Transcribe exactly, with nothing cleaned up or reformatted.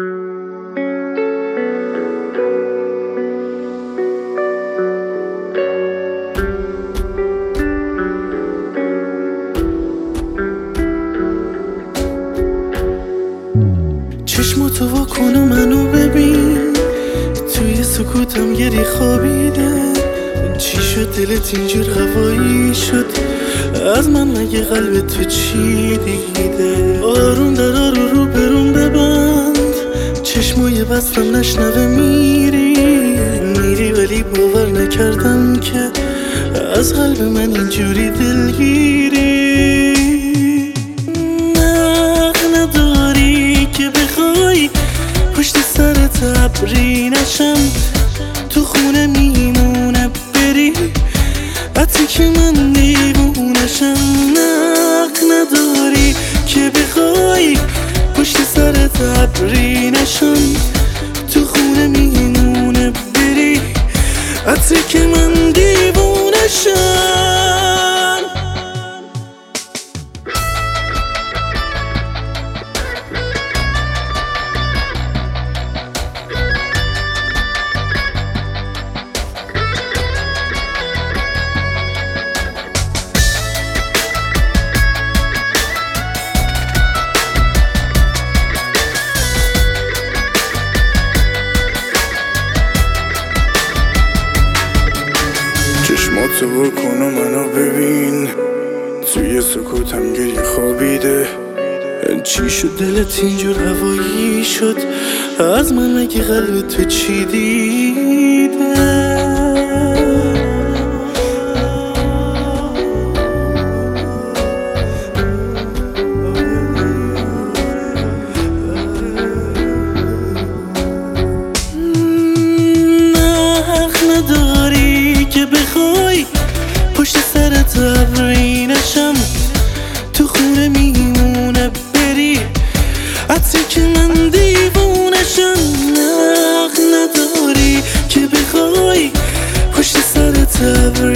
چشماتو وا کن و منو ببین، توی سکوتم گری خوابیده. چی شد دلت اینجور هوایی شد؟ از من مگه قلب تو چی دیده؟ آروم در آرو رو برون ببند، چشمای بستم نشنوه. میری میری ولی باور نکردم که از قلب من اینجوری دلگیری. پشت سرت ابری نشم، تو خونه میمونه بری، حتی که من دیوونشم. نق نداری که بخوای پشت سرت ابری نشم، تو خونه میمونه بری، حتی که من دیوونشم. چشماتو وا کن و منو ببین، توی سکوتم گری خوابیده. چی شد دلت اینجور هوایی شد؟ از من مگه قلب تو چی دیده؟ پشت سرت ابری نشم، تو خونه میمونه بری، حتی که من دیوونشم. نق نداری که بخوای پشت سرت ابری